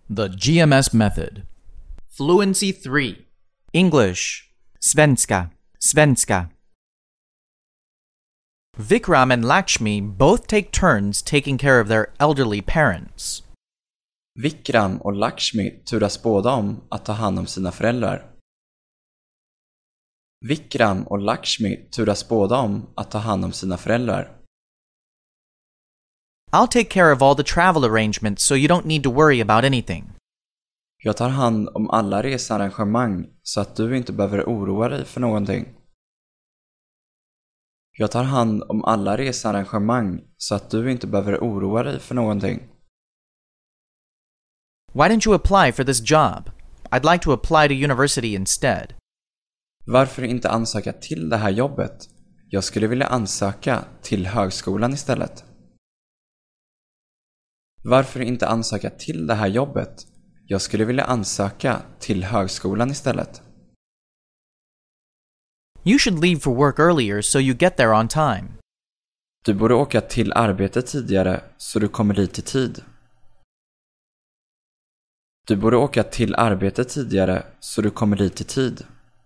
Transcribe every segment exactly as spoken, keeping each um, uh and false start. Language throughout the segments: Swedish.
The G M S Method. Fluency three. English. Svenska. Svenska. Vikram and Lakshmi both take turns taking care of their elderly parents. Vikram och Lakshmi turas båda om att ta hand om sina föräldrar. Vikram och Lakshmi turas båda om att ta hand om sina föräldrar. I'll take care of all the travel arrangements so you don't need to worry about anything. Jag tar hand om alla researrangemang så att du inte behöver oroa dig för någonting. Jag tar hand om alla researrangemang så att du inte behöver oroa dig för någonting. Why didn't you apply for this job? I'd like to apply to university instead. Varför inte ansöka till det här jobbet? Jag skulle vilja ansöka till högskolan istället. Varför inte ansöka till det här jobbet? Jag skulle vilja ansöka till högskolan istället. You should leave for work earlier so you get there on time. Du borde åka till arbetet tidigare så du kommer dit i tid. Du borde åka till arbetet tidigare så du kommer dit i tid.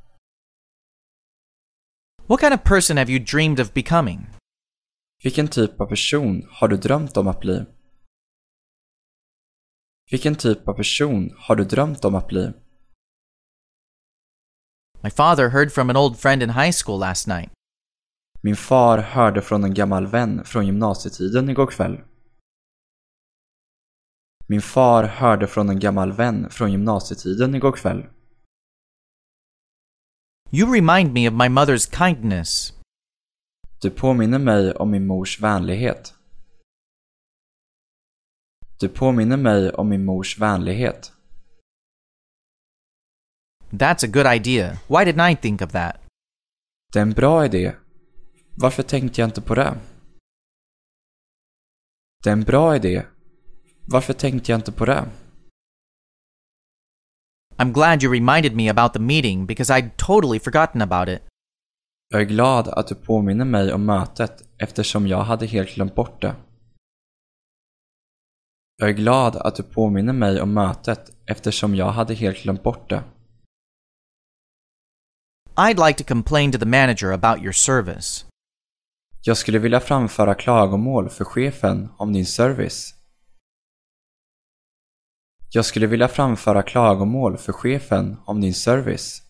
What kind of person have you dreamed of becoming? Vilken typ av person har du drömt om att bli? Vilken typ av person har du drömt om att bli? My father heard from an old friend in high school last night. Min far hörde från en gammal vän från gymnasietiden igår kväll. Min far hörde från en gammal vän från gymnasietiden igår kväll. You remind me of my mother's kindness. Du påminner mig om min mors vänlighet. Du påminner mig om min mors vänlighet. That's a good idea. Why didn't I think of that? Det är en bra idé. Varför tänkte jag inte på det? Det är en bra idé. Varför tänkte jag inte på det? I'm glad you reminded me about the meeting because I'd totally forgotten about it. Jag är glad att du påminner mig om mötet eftersom jag hade helt glömt bort det. Jag är glad att du påminner mig om mötet eftersom jag hade helt glömt bort det. I'd like to complain to the manager about your service. Jag skulle vilja framföra klagomål för chefen om din service. Jag skulle vilja framföra klagomål för chefen om din service.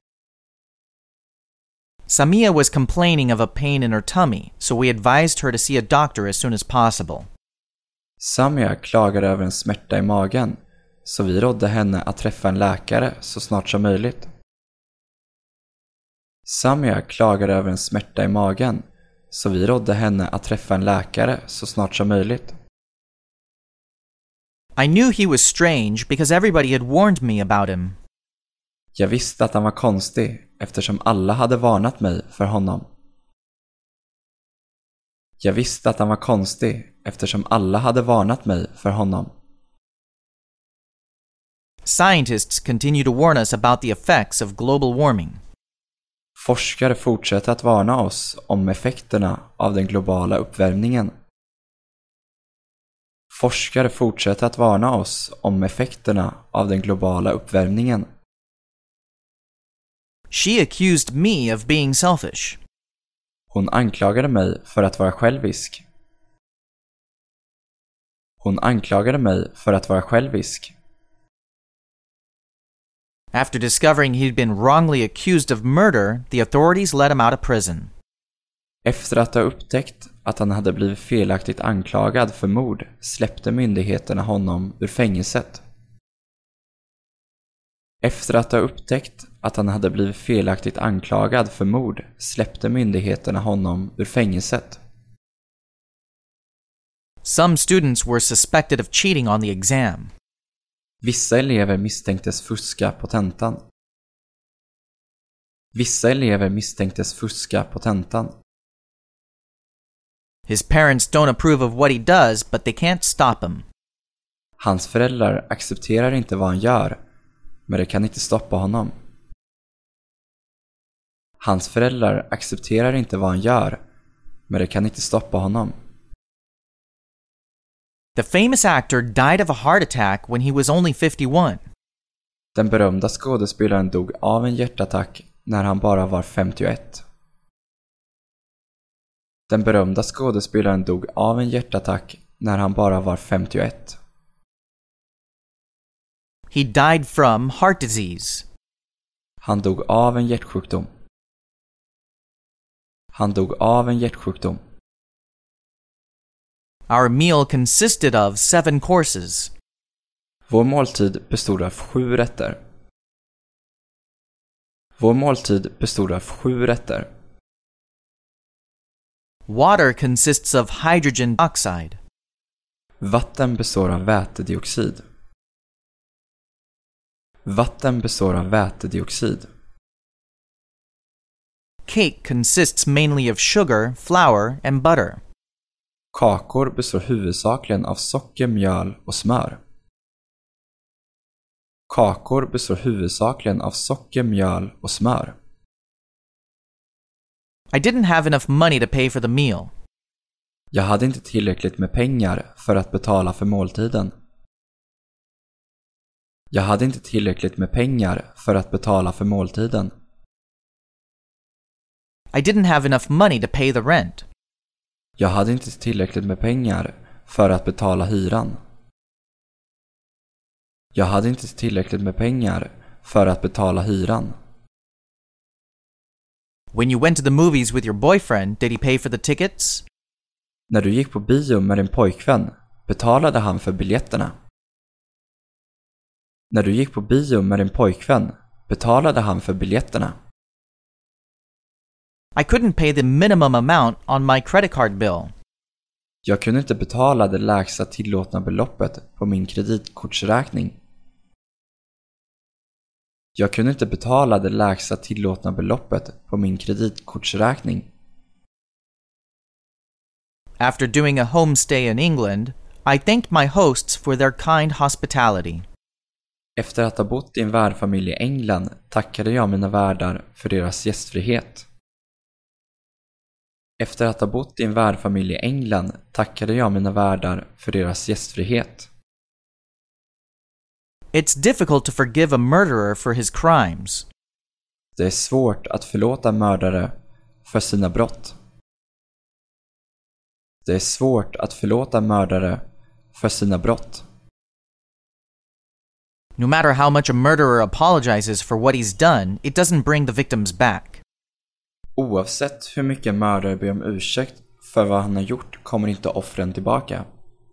Samia was complaining of a pain in her tummy, so we advised her to see a doctor as soon as possible. Samia klagade över en smärta i magen, så vi rådde henne att träffa en läkare så snart som möjligt. Samia klagade över en smärta i magen, så vi rådde henne att träffa en läkare så snart som möjligt. I knew he was strange because everybody had warned me about him. Jag visste att han var konstig eftersom alla hade varnat mig för honom. Jag visste att han var konstig eftersom alla hade varnat mig för honom. Scientists continue to warn us about the effects of global warming. Forskare fortsätter att varna oss om effekterna av den globala uppvärmningen. Forskare fortsätter att varna oss om effekterna av den globala uppvärmningen. She accused me of being selfish. Hon anklagade mig för att vara självisk. Hon anklagade mig för att vara självisk. After discovering he'd been wrongly accused of murder, the authorities let him out of prison. Efter att ha upptäckt att han hade blivit felaktigt anklagad för mord släppte myndigheterna honom ur fängelset. Efter att ha upptäckt att han hade blivit felaktigt anklagad för mord släppte myndigheterna honom ur fängelset. Some students were suspected of cheating on the exam. Vissa elever misstänktes fuska på tentan. Vissa elever misstänktes fuska på tentan. His parents don't approve of what he does, but they can't stop him. Hans föräldrar accepterar inte vad han gör, men det kan inte stoppa honom. Hans föräldrar accepterar inte vad han gör, men det kan inte stoppa honom. The famous actor died of a heart attack when he was only fifty-one. Den berömda skådespelaren dog av en hjärtattack när han bara var femtioett. Den berömda skådespelaren dog av en hjärtattack när han bara var femtioett. He died from heart disease. Han dog av en hjärtsjukdom. Han dog av en hjärtsjukdom. Our meal consisted of seven courses. Vår måltid bestod av sju rätter. Vår måltid bestod av sju rätter. Water consists of hydrogen oxide. Vatten består av vätedioxid. Vatten består av vätedioxid. Cake consists mainly of sugar, flour, and butter. Kakor består huvudsakligen av socker, mjöl och smör. Kakor består huvudsakligen av socker, mjöl och smör. I didn't have enough money to pay for the meal. Jag hade inte tillräckligt med pengar för att betala för måltiden. Jag hade inte tillräckligt med pengar för att betala för måltiden. I didn't have enough money to pay the rent. Jag hade inte tillräckligt med pengar för att betala hyran. Jag hade inte tillräckligt med pengar för att betala hyran. When you went to the movies with your boyfriend, did he pay for the tickets? När du gick på bio med din pojkvän, betalade han för biljetterna. När du gick på bio med din pojkvän, betalade han för biljetterna. I couldn't pay the minimum amount on my credit card bill. Jag kunde inte betala det lägsta tillåtna beloppet på min kreditkortsräkning. Jag kunde inte betala det lägsta tillåtna beloppet på min kreditkortsräkning. After doing a homestay in England, I thanked my hosts for their kind hospitality. Efter att ha bott i en värdfamilj i England tackade jag mina värdar för deras gästfrihet. Efter att ha bott i en värdfamilj i England tackade jag mina värdar för deras gästfrihet. It's difficult to forgive a murderer for his crimes. Det är svårt att förlåta mördare för sina brott. Det är svårt att förlåta mördare för sina brott. No matter how much a murderer apologizes for what he's done, it doesn't bring the victims back. Oavsett hur mycket mördare ber om ursäkt för vad han har gjort kommer inte offren tillbaka.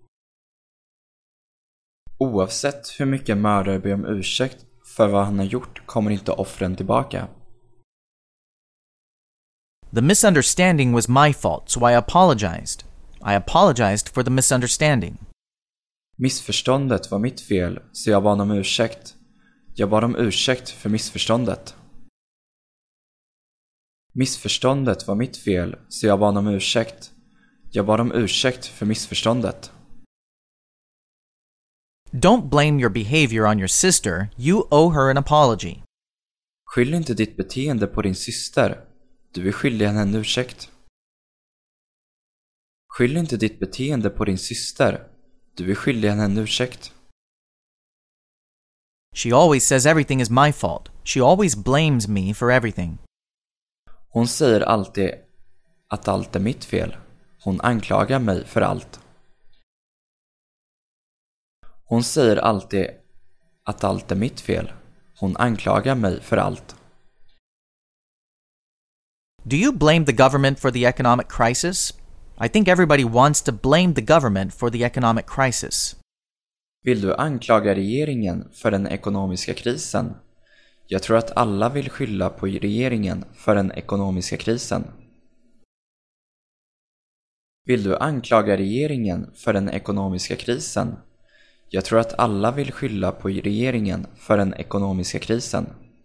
Oavsett hur mycket mördare ber om ursäkt för vad han har gjort kommer inte offren tillbaka. The misunderstanding was my fault, so I apologized. I apologized for the misunderstanding. Missförståndet var mitt fel, så jag bad om ursäkt. Jag bad om ursäkt för missförståndet. Missförståndet var mitt fel, så jag bad om ursäkt. Jag bad om ursäkt för missförståndet. Don't blame your behavior on your sister. You owe her an apology. Skyll inte ditt beteende på din syster. Du är skyldig henne en ursäkt. Skyll inte ditt beteende på din syster. Du är skyldig henne en ursäkt. She always says everything is my fault. She always blames me for everything. Hon säger alltid att allt är mitt fel. Hon anklagar mig för allt. Hon säger alltid att allt är mitt fel. Hon anklagar mig för allt. Do you blame the government for the economic crisis? I think everybody wants to blame the government for the economic crisis. Vill du anklaga regeringen för den ekonomiska krisen? Jag tror att alla vill skylla på regeringen för den ekonomiska krisen. Vill du anklaga regeringen för den ekonomiska krisen? Jag tror att alla vill skylla på regeringen för den ekonomiska krisen.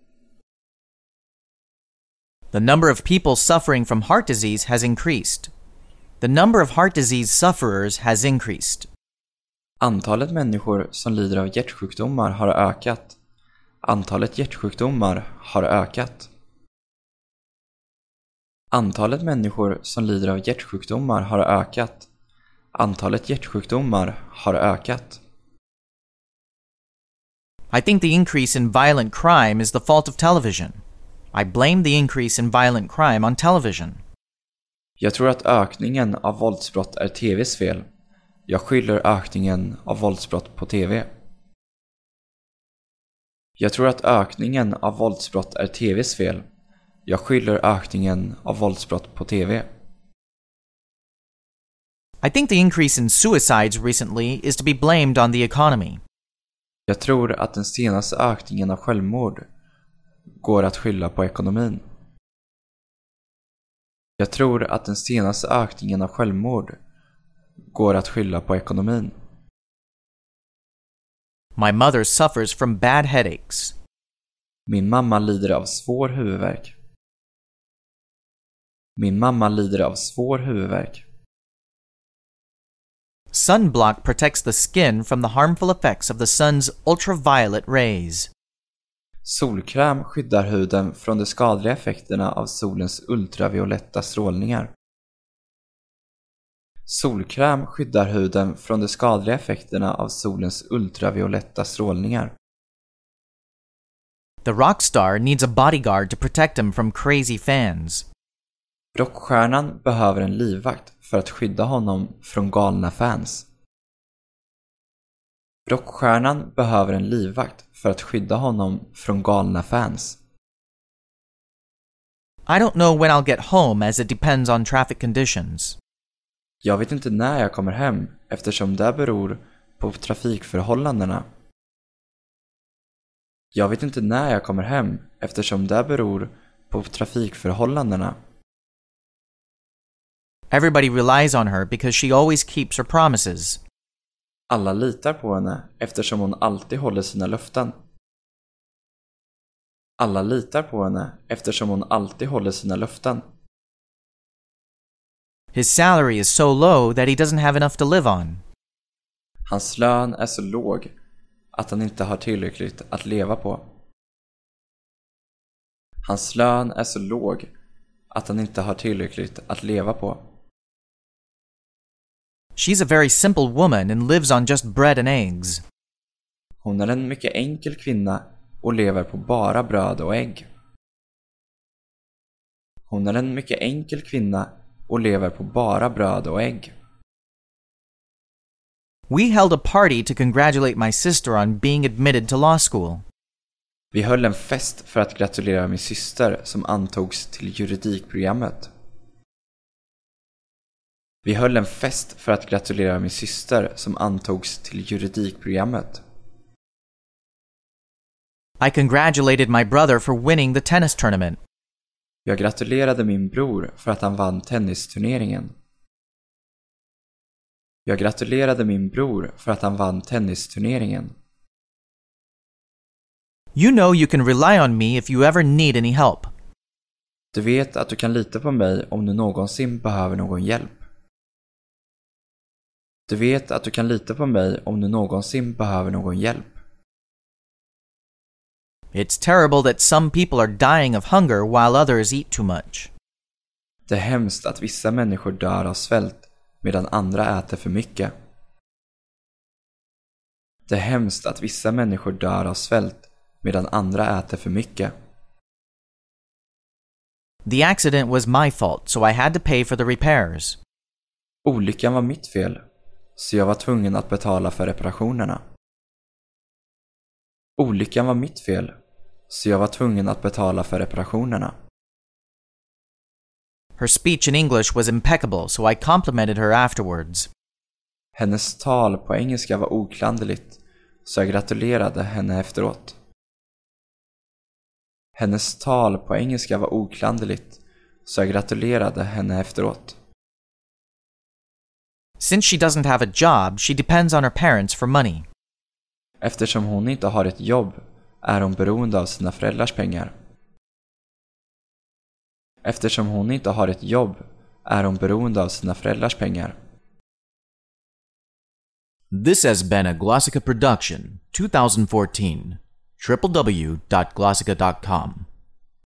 The number of people suffering from heart disease has increased. The number of heart disease sufferers has increased. Antalet människor som lider av hjärtsjukdomar har ökat. Antalet hjärtsjukdomar har ökat. Antalet människor som lider av hjärtsjukdomar har ökat. Antalet hjärtsjukdomar har ökat. I think the increase in violent crime is the fault of television. I blame the increase in violent crime on television. Jag tror att ökningen av våldsbrott är T V:s fel. Jag skyller ökningen av våldsbrott på T V. Jag tror att ökningen av våldsbrott är T V:s fel. Jag skyller ökningen av våldsbrott på T V. I think the increase in suicides recently is to be blamed on the economy. Jag tror att den senaste ökningen av självmord går att skylla på ekonomin. Jag tror att den senaste ökningen av självmord går att skylla på ekonomin. My mother suffers from bad headaches. Min mamma lider av svår huvudvärk. Min mamma lider av svår huvudvärk. Sunblock protects the skin from the harmful effects of the sun's ultraviolet rays. Solkräm skyddar huden från de skadliga effekterna av solens ultravioletta strålningar. Solkräm skyddar huden från de skadliga effekterna av solens ultravioletta strålningar. The rockstar needs a bodyguard to protect him from crazy fans. Rockstjärnan behöver en livvakt för att skydda honom från galna fans. Rockstjärnan behöver en livvakt för att skydda honom från galna fans. I don't know when I'll get home as it depends on traffic conditions. Jag vet inte när jag kommer hem eftersom det beror på trafikförhållandena. Jag vet inte när jag kommer hem eftersom det beror på trafikförhållandena. Everybody relies on her because she always keeps her promises. Alla litar på henne eftersom hon alltid håller sina löften. Alla litar på henne eftersom hon alltid håller sina löften. His salary is so low that he doesn't have enough to live on. Hans lön är så låg att han inte har tillräckligt att leva på. Hans lön är så låg att han inte har tillräckligt att leva på. She's a very simple woman and lives on just bread and eggs. Hon är en mycket enkel kvinna och lever på bara bröd och ägg. Hon är en mycket enkel kvinna och lever på bara bröd och ägg. We held a party to congratulate my sister on being admitted to law school. Vi höll en fest för att gratulera min syster som antogs till juridikprogrammet. Vi höll en fest för att gratulera min syster som antogs till juridikprogrammet. I congratulated my brother for winning the tennis tournament. Jag gratulerade min bror för att han vann tennisturneringen. Jag gratulerade min bror för att han vann tennisturneringen. You know you can rely on me if you ever need any help. Du vet att du kan lita på mig om du någonsin behöver någon hjälp. Du vet att du kan lita på mig om du någonsin behöver någon hjälp. It's terrible that some people are dying of hunger while others eat too much. Det är hemskt att vissa människor dör av svält medan andra äter för mycket. Det är hemskt att vissa människor dör av svält medan andra äter för mycket. The accident was my fault, so I had to pay for the repairs. Olyckan var mitt fel, så jag var tvungen att betala för reparationerna. Olyckan var mitt fel, så jag var tvungen att betala för reparationerna. Her speech in English was impeccable, so I complimented her afterwards. Hennes tal på engelska var oklanderligt, så jag gratulerade henne efteråt. Hennes tal på engelska var oklanderligt, så jag gratulerade henne efteråt. Since she doesn't have a job, she depends on her parents for money. Eftersom hon inte har ett jobb är hon beroende av sina föräldrars pengar. Eftersom hon inte har ett jobb är hon beroende av sina föräldrars pengar. This has been a Glossica production, twenty fourteen. w w w dot glossica dot com